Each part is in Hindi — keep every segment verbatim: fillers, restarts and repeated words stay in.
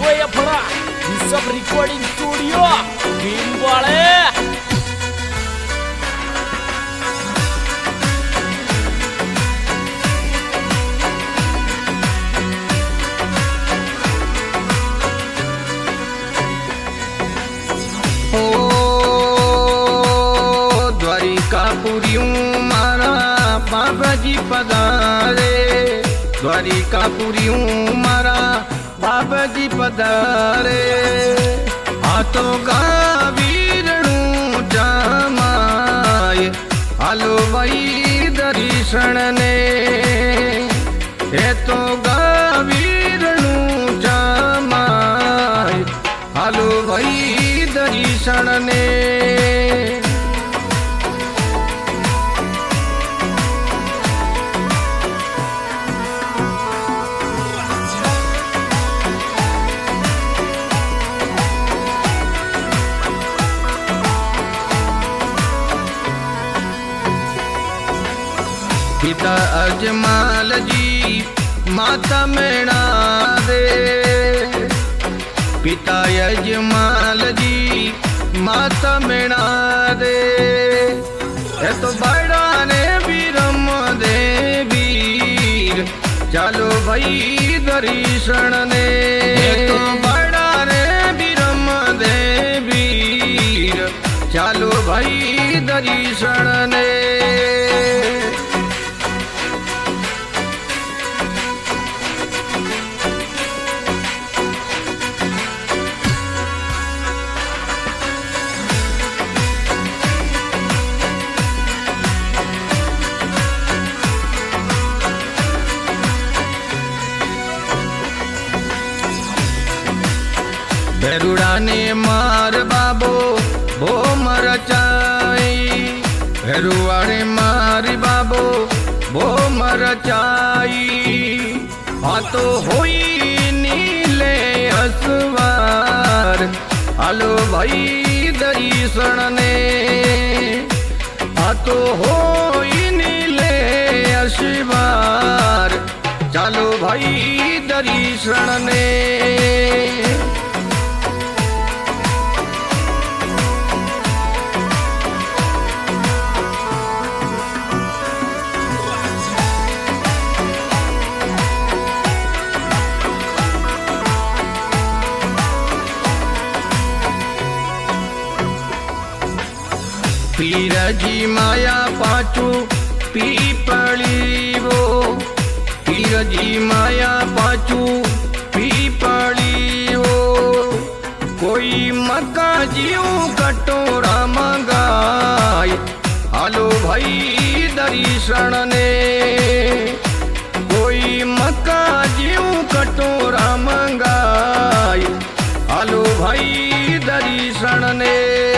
Wayapura, Bishop Recording Studio, Bimbale. बाबाजी पधारे द्वारिकापुरी मारा बाबाजी पधारे आ तो गावीरणु जमाय हालो भाई दर्शन ने ए तो गावीरणु जमाय हालो भाई दर्शन ने पिता अजमाल जी माता मेणा दे पिता अजमाल जी माता मेणा दे ए तो बड़ा ने बीरम दे वीर चलो भाई दर्शन ने तो बड़ा ने बीरम दे वीर चलो भाई दर्शन ने भैरुड़ा ने मार बाबो भो मर चाई भैरुआ ने मार बाबो भो मर चाई हाँ तो होई नीले असवार हालो भाई दर्शन ने हाँ तो होई नीले असवार चलो भाई दर्शन ने पीरजी माया पाचू पीपली वो पीरजी माया पाचू पीपली वो कोई मक्का जीव कटोरा मंगाई हालो भाई दर्शन ने कोई मक्का जीव कटोरा मंगाई हालो भाई दर्शन ने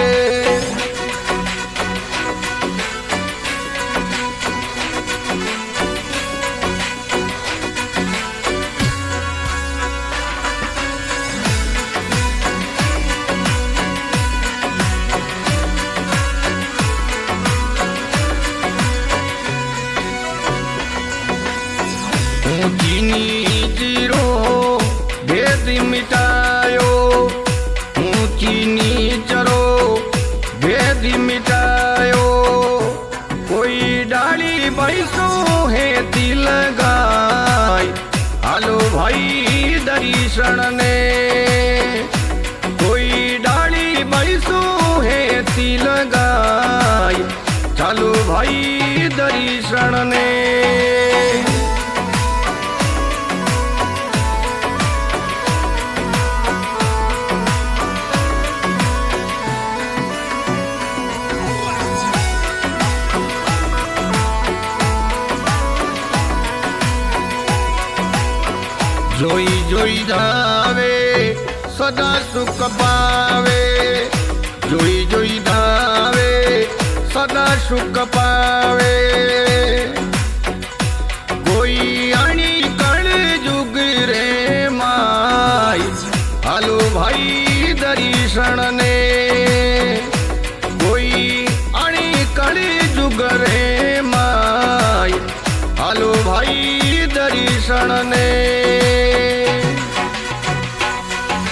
जीरो भेद मिटायो ऊंची नीचरो भेद मिटायो कोई डाली बैसो है दिल गाय हालो भाई दर्शन ने कोई डाली बैसो है दिल गाय चलो भाई दर्शन ने जोई जोई धावे सदा सुख पावे जोई जोई धावे सदा सुख पावे कोई अणी कण जुग रे माई हालो भाई दर्शन ने कोई अणी कण जुग रे माई हालो भाई दर्शन ने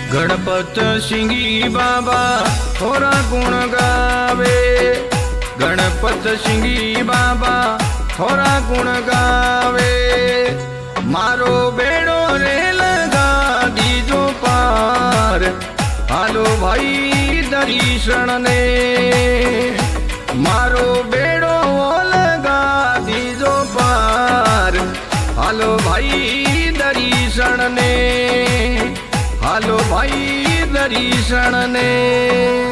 गणपत सिंगी बाबा थोड़ा गुण गावे, गणपत सिंगी बाबा थोड़ा गुण गावे। मारो बेड़ो रे लगा दीजो पार, हालो भाई दर्शन ने। मारो बेड़ो लगा दीजो पार, हालो भाई दर्शन ने, हालो भाई दर्शन ने।